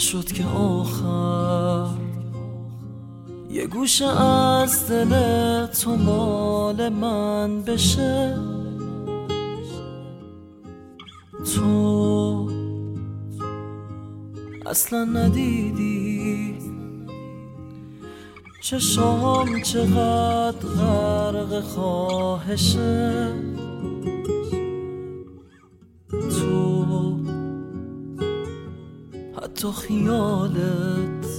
شد که آخر یه گوشه از دل تو مال من بشه. تو اصلا ندیدی چشام چقدر غرق خواهشه. تو حتی خیالت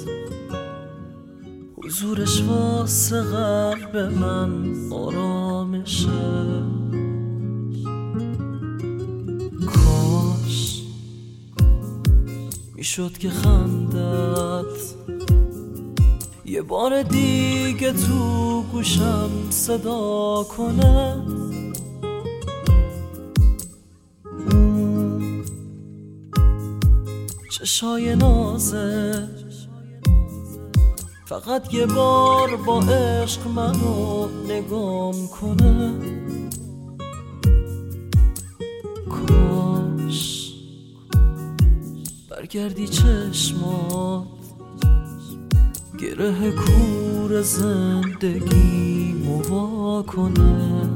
حضورش واسه قلب من آرامشه. کاش میشد که خندت یه بار دیگه تو گوشم صدا کنه. چشای نازه فقط یه بار با عشق منو نگام کنه. کاش برگردی چشمات گره کور زندگی موا کنه.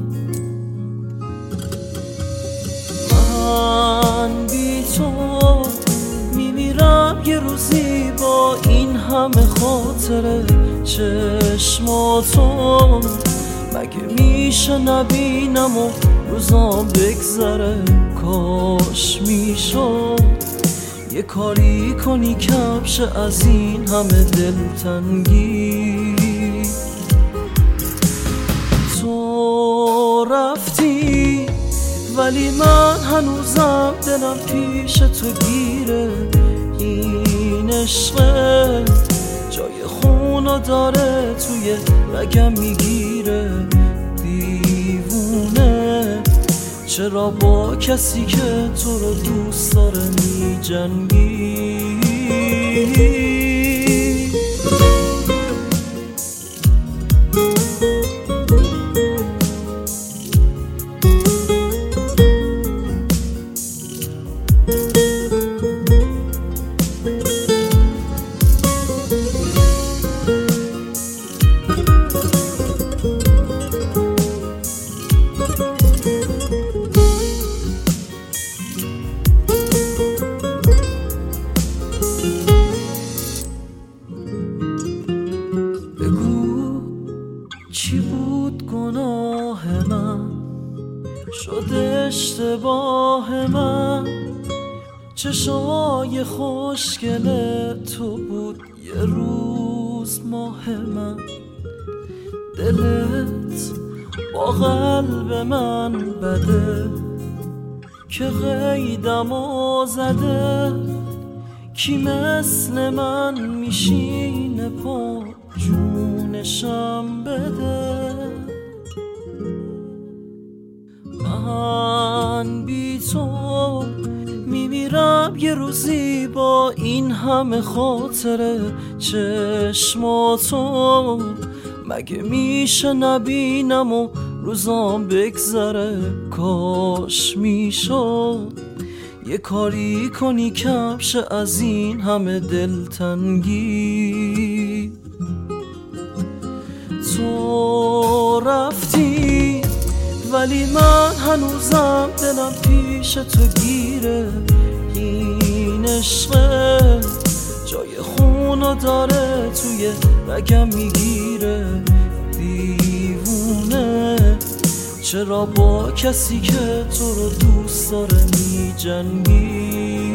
من بی تو میمیرم یه روزی با این همه خاطره چشماتو. مگه میشه نبینم و روزام بگذره؟ کاش میشد یه کاری کنی کمش از این همه دلتنگی. تو رفتی ولی من هنوزم دلم پیش تو گیره. این عشقه جای خونو داره توی رگم میگیره. دیوونه چرا با کسی که تو رو دوست داره می جنگی؟ چی بود گناه من شد اشتباه من؟ چشای خوشگل تو بود یه روز ماه من. دلت با قلب من بده که قیدمو زده. کی مثل من میشینه پا جونشم بده؟ من بی تو میمیرم یه روزی با این همه خاطره چشماتو. مگه میشه نبینم و روزام بگذره؟ کاش میشد یه کاری کنی کمش از این همه دلتنگی. تو رفتی ولی من هنوزم دلم پیش تو گیره. این عشقه جای خونو داره توی رگم میگیره. دیوونه چرا با کسی که تو رو دوست داره می جنگی؟